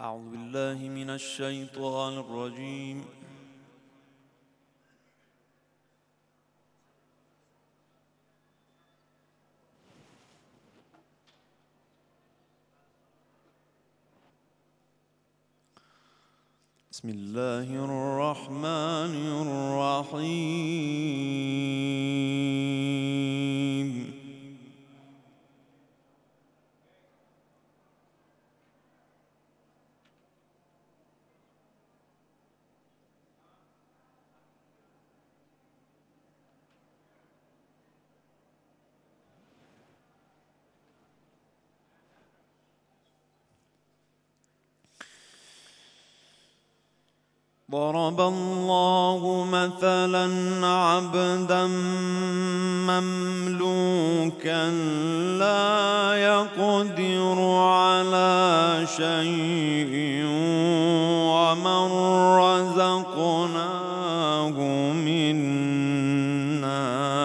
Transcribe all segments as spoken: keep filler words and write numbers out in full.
أعوذ بالله من الشيطان الرجيم. بسم الله الرحمن الرحيم. ضرب الله مثلا عبدا مملوكا لا يقدر على شيء ومن رزقناه منا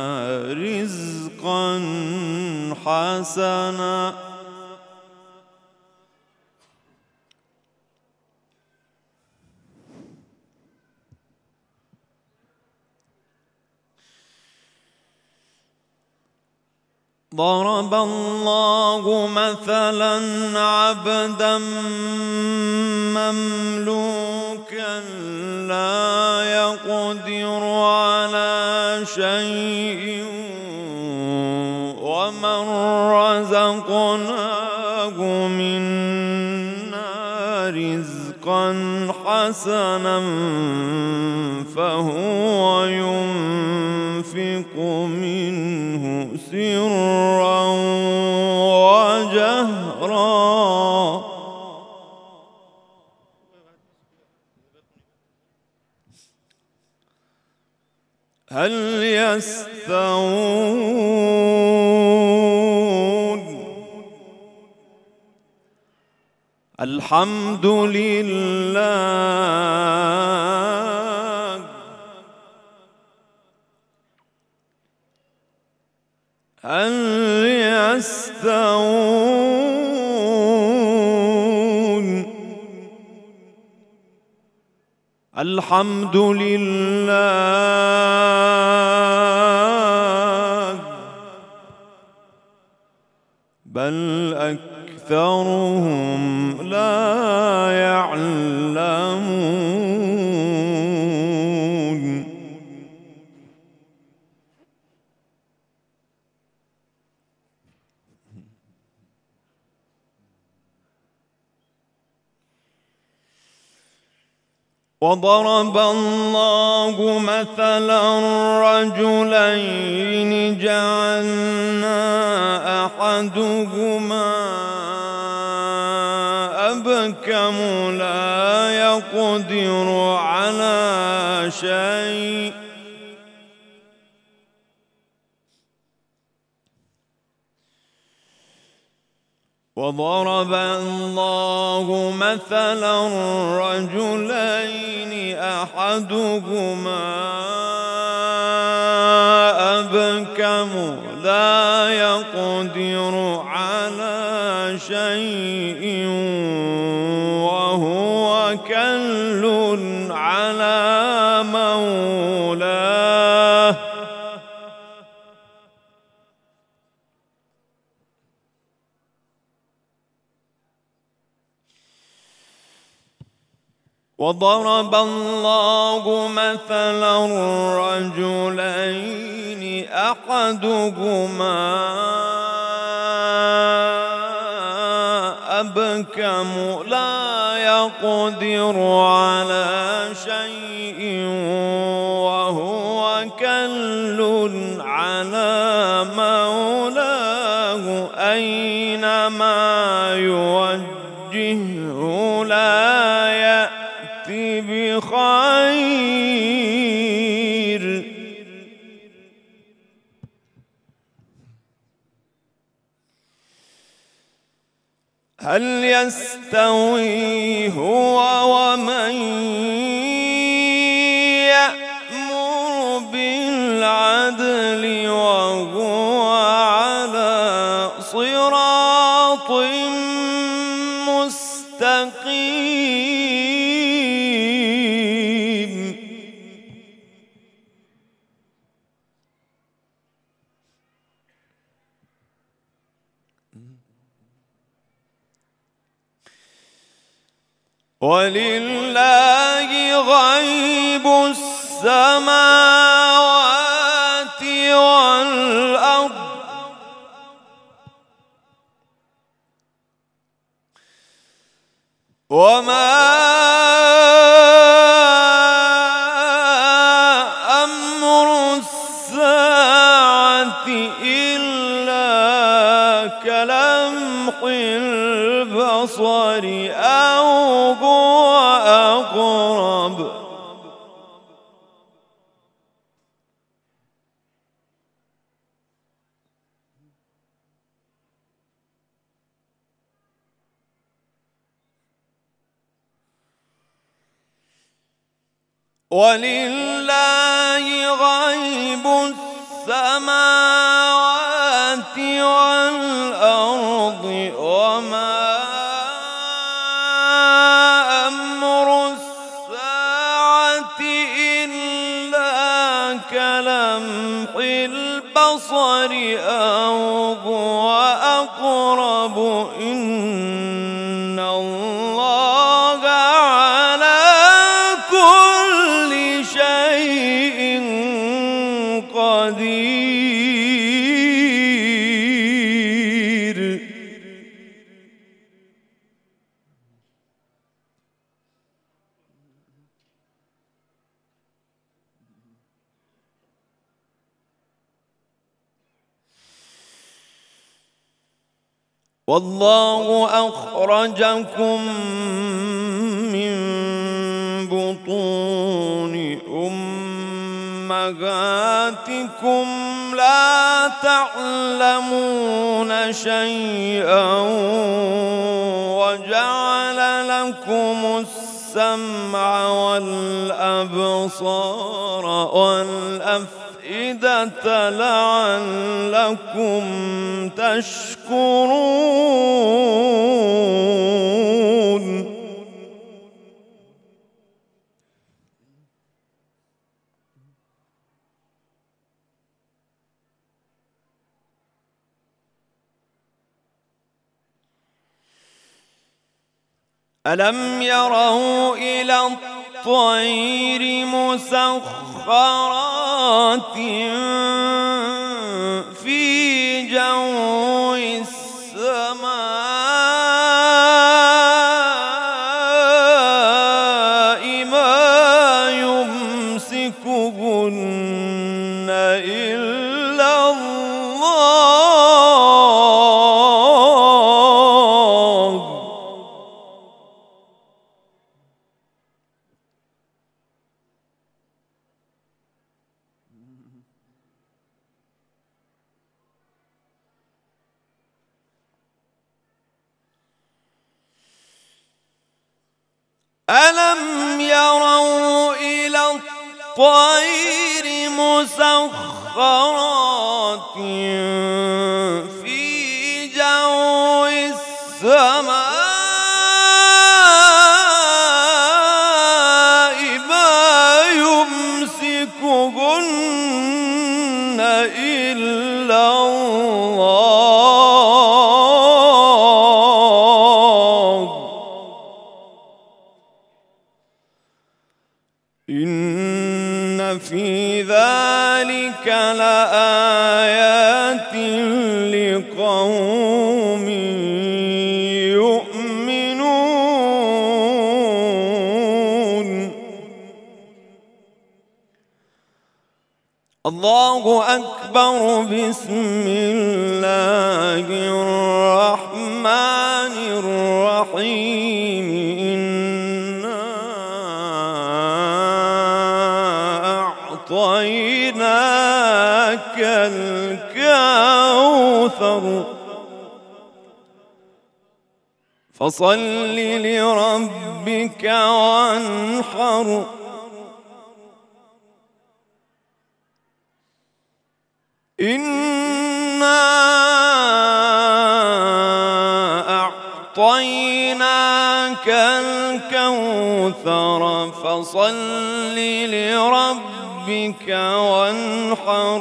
رزقا حسنا ضرب الله مثلا عبدا مملوكا لا يقدر على شيء ومن رزقناه منا رزقا حسنا فهو ينفق منه سرا وجهرا هل يستوون؟ الحمد لله. هل يستوون؟ الحمد لله. بل أكثرهم لا يعلمون. وضرب الله مثلا رجلين جعلنا أحدهما أبكم لا يقدر على شيء وضرب الله مثلا رجلين أحدهما أبكم لا يقدر على شيء وهو كل على مولاه وضرب الله مثلا رجلين أحدهما أبكم لا يقدر على شيء وهو كل على مولاه أينما يوجهه لا يأتي بخير. هل يستوي هو ومن يأمر بالعدل وهو على صراط مستقيم؟ مستقيم ولله غيب السماوات والأرض وما أمر الساعة إلا كلمح البصر أو هو أقرب ولله غيب السماوات والأرض وما أمر الساعة إلا كلمح البصر أو هو أقرب إن الله على كل شيء قدير والله أخرجكم من بطون أمهاتكم لا تعلمون شيئا وجعل لكم السمع والأبصار والأفئدة لعلكم تشكرون ألم يروا إلى الطير مسخرات في جو السماء ما يمسكهن إلا الله ألم يروا إلى الطير مسخرات في جو السماء ما يمسكهن إلا الله إن في ذلك لآيات لقوم يؤمنون الله أكبر بسم الله الرحمن الرحيم أعطيناك الكوثر فصل لربك وانحر إنا أعطيناك أعطيناك الكوثر فصل لربك وانحر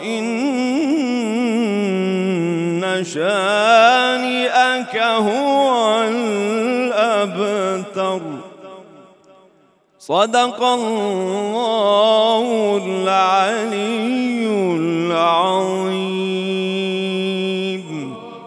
إن شانئك هو الأبتر. صدق الله